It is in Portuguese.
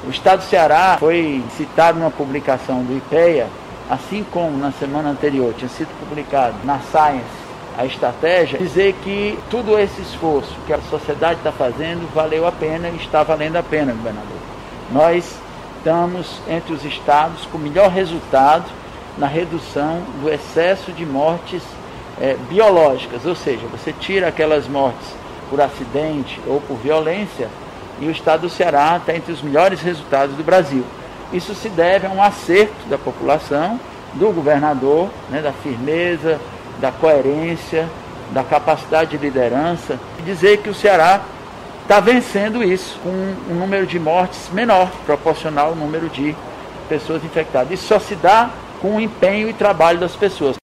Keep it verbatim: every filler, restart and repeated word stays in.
O Estado do Ceará foi citado numa publicação do IPEA, assim como na semana anterior tinha sido publicado na Science a estratégia, dizer que todo esse esforço que a sociedade está fazendo valeu a pena e está valendo a pena, governador. Nós estamos entre os estados com melhor resultado na redução do excesso de mortes é, biológicas, ou seja, você tira aquelas mortes por acidente ou por violência e o estado do Ceará está entre os melhores resultados do Brasil. Isso se deve a um acerto da população, do governador, né, da firmeza, da coerência, da capacidade de liderança, e dizer que o Ceará está vencendo isso com um número de mortes menor, proporcional ao número de pessoas infectadas. Isso só se dá com o empenho e trabalho das pessoas.